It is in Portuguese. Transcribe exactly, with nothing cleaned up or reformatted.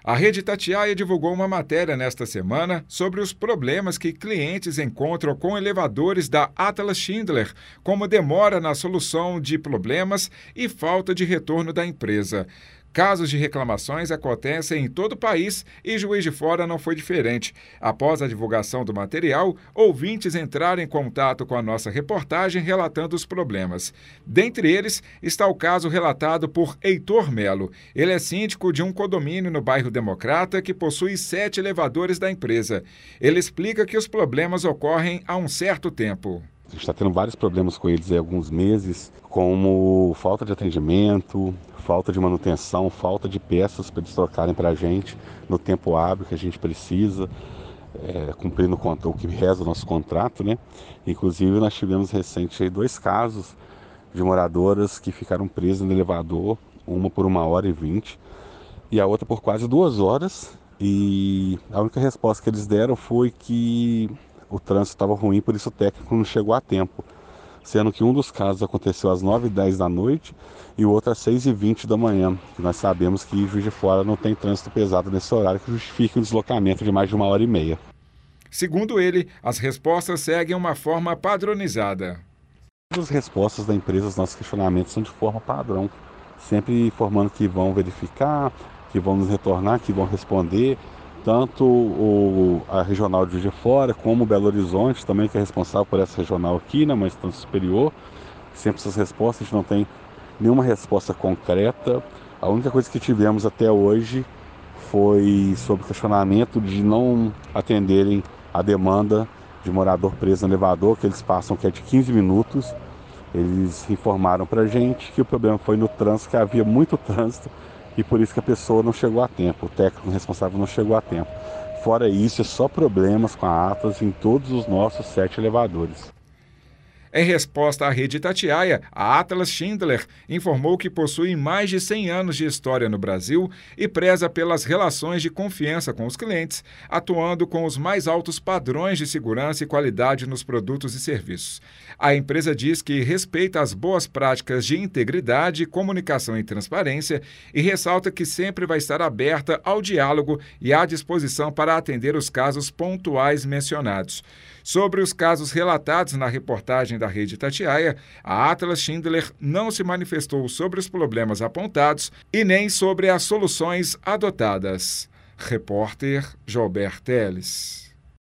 A Rede Itatiaia divulgou uma matéria nesta semana sobre os problemas que clientes encontram com elevadores da Atlas Schindler, como demora na solução de problemas e falta de retorno da empresa. Casos de reclamações acontecem em todo o país e Juiz de Fora não foi diferente. Após a divulgação do material, ouvintes entraram em contato com a nossa reportagem relatando os problemas. Dentre eles está o caso relatado por Heitor Melo. Ele é síndico de um condomínio no bairro Democrata que possui sete elevadores da empresa. Ele explica que os problemas ocorrem há um certo tempo. A gente está tendo vários problemas com eles há alguns meses, como falta de atendimento, falta de manutenção, falta de peças para eles trocarem para a gente no tempo hábil que a gente precisa, é, cumprindo o que reza o nosso contrato, né? Inclusive nós tivemos recente aí dois casos de moradoras que ficaram presas no elevador, uma por uma hora e vinte e a outra por quase duas horas, e a única resposta que eles deram foi que o trânsito estava ruim, por isso o técnico não chegou a tempo, sendo que um dos casos aconteceu às nove e dez da noite e o outro às seis e vinte da manhã. Nós sabemos que Juiz de Fora não tem trânsito pesado nesse horário que justifique um deslocamento de mais de uma hora e meia. Segundo ele, as respostas seguem uma forma padronizada. As respostas da empresa aos nossos questionamentos são de forma padrão, sempre informando que vão verificar, que vão nos retornar, que vão responder. Tanto o, a regional de Juiz de Fora, como o Belo Horizonte, também que é responsável por essa regional aqui, na instância superior. Sempre essas respostas, a gente não tem nenhuma resposta concreta. A única coisa que tivemos até hoje foi sobre o questionamento de não atenderem a demanda de morador preso no elevador, que eles passam que é de quinze minutos. Eles informaram para a gente que o problema foi no trânsito, que havia muito trânsito, e por isso que a pessoa não chegou a tempo, o técnico responsável não chegou a tempo. Fora isso, é só problemas com a Atlas em todos os nossos sete elevadores. Em resposta à Rede Itatiaia, a Atlas Schindler informou que possui mais de cem anos de história no Brasil e preza pelas relações de confiança com os clientes, atuando com os mais altos padrões de segurança e qualidade nos produtos e serviços. A empresa diz que respeita as boas práticas de integridade, comunicação e transparência e ressalta que sempre vai estar aberta ao diálogo e à disposição para atender os casos pontuais mencionados. Sobre os casos relatados na reportagem da Rede Itatiaia, a Atlas Schindler não se manifestou sobre os problemas apontados e nem sobre as soluções adotadas. Repórter Joelber Teles.